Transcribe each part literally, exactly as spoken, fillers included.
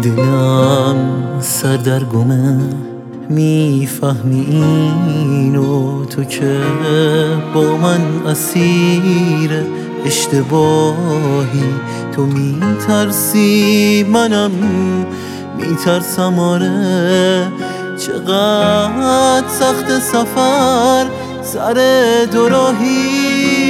دلم سردرگمه، میفهمی اینو تو که با من اسیر اشتباهی. تو میترسی منم میترسم، آره چقدر سخت سفر سر دوراهی.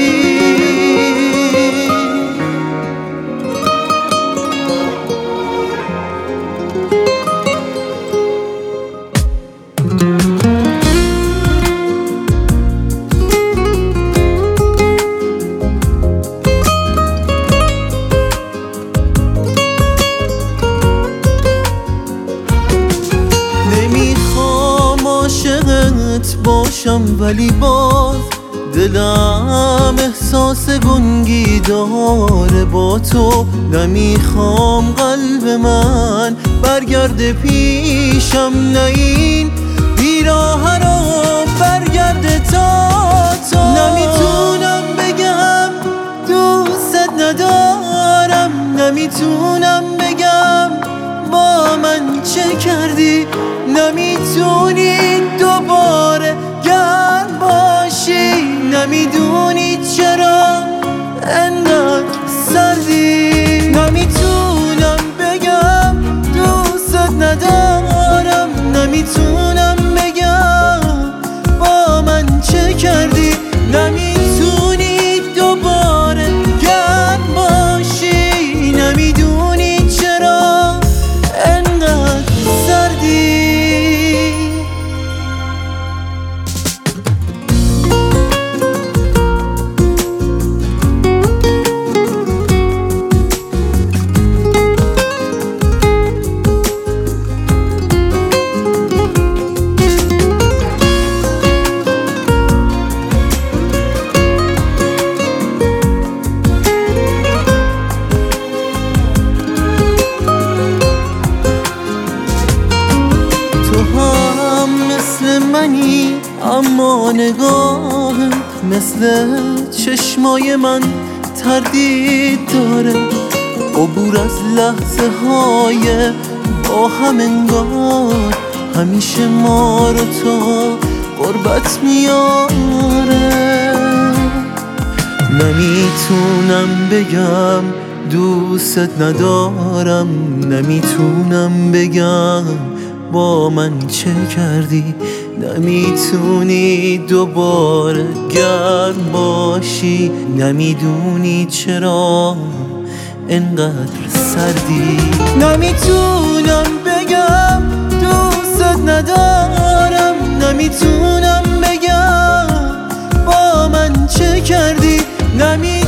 عاشقت باشم ولی باز دلم احساس گنگی داره با تو. نمیخوام قلب من برگرده پیشم، نه این بیراه رو برگرده تا تو. نمیتونم بگم دوست ندارم، نمیتونم بگم با من چه کردی. نمیتونی دوباره گرم باشی، نمیدونی چرا انقدر سردی. نمیتونم بگم دوست ندارم، نمیتونم بگم با من چه کردی. نمیتونی دوباره گرم باشی، نمیدونی چرا انقدر سردی. منی اما نگاهت مثل چشمای من تردید داره. عبور از لحظه های با هم انگار همیشه ما رو تا غربت میاره. نمیتونم بگم دوست ندارم، نمیتونم بگم با من چه کردی. نمیتونی دوباره گرم باشی، نمیدونی چرا انقدر سردی. نمیتونم بگم دوست ندارم، نمیتونم بگم با من چه کردی. نمی